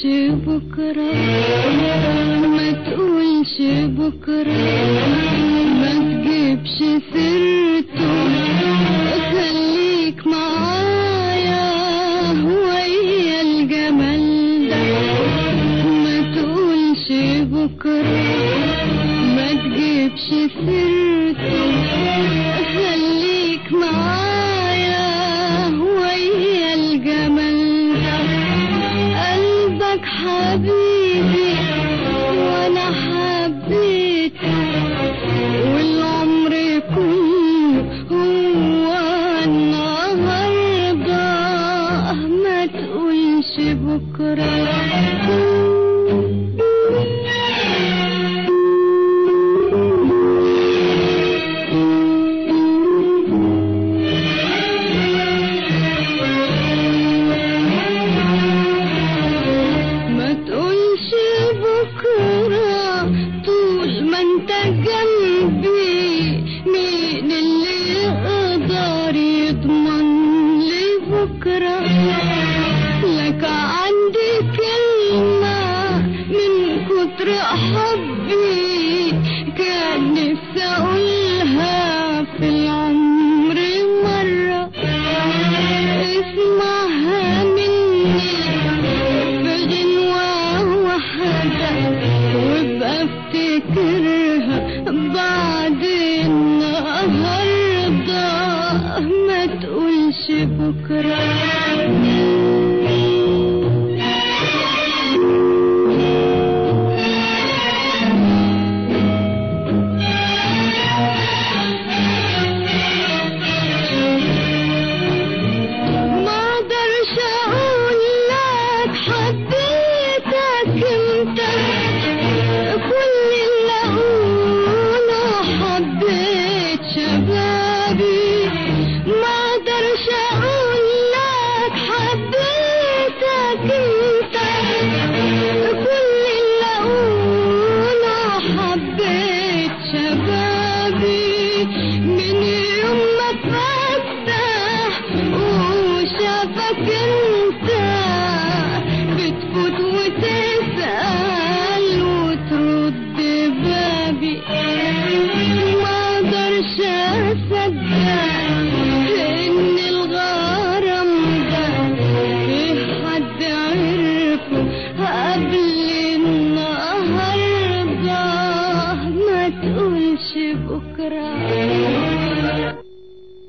بكرة، ما تقولش بكرة، ما تجيبش سيرته، خليك معايا ويا الجمال ده. ما تقولش بكرة، ما تجيبش سيرته، خليك معايا ويا الجمال ده. قلبك حبيبي وانا حبيته، والعمر كله هو النهارده. ما تقولش بكره. لك عندي كلمة من كتر حبي كان نفسي أقولها في العمر مرة. اسمعها مني في غنوة واحدة، وابقى افتكرها بعد النهاردة. ما تقولش بكرة. بتفوت وتسأل وترد بابي.